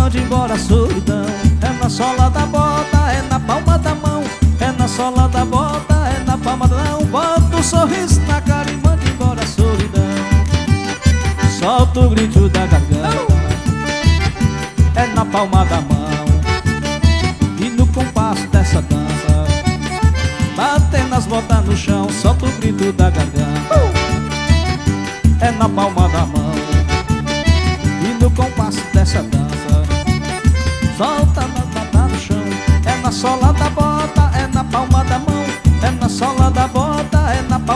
mande embora a solidão. É na sola da bota, é na palma da mão. É na sola da bota, é na palma da mão. Bota um sorriso na cara e mande embora a solidão. Solta o grito da garganta, é na palma da mão. E no compasso dessa dança, batendo as botas no chão, solta o grito da garganta, é na palma da mão. E no compasso dessa dança, solta as botas no chão. É na sola da bota, é na palma da mão. É na sola da bota, é na palma